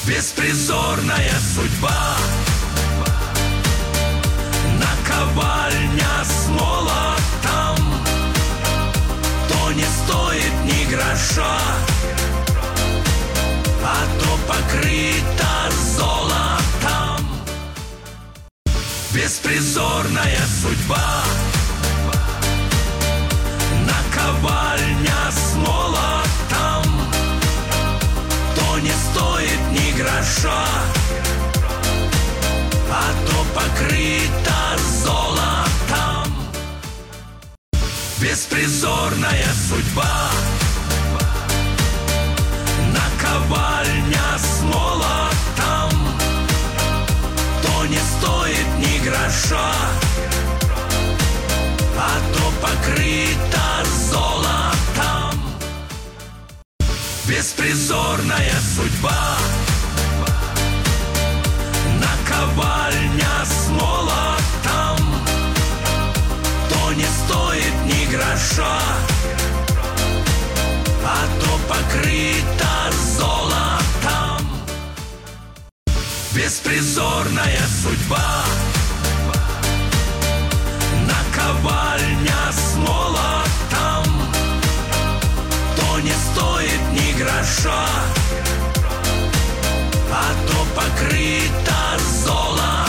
Беспризорная судьба, наковальня с молотом, то не стоит ни гроша, а то покрыто золотом. Беспризорная судьба, наковальня с молотом, то не стоит ни гроша, а то покрыто золотом. Беспризорная судьба, наковальня с молотом, то не стоит ни гроша, а то покрыто золотом. Беспризорная судьба, наковальня с молотом, то не стоит ни гроша, а то покрыто золотом. Беспризорная судьба, наковальня с молотом, то не стоит ни гроша, а то покрыто золотом.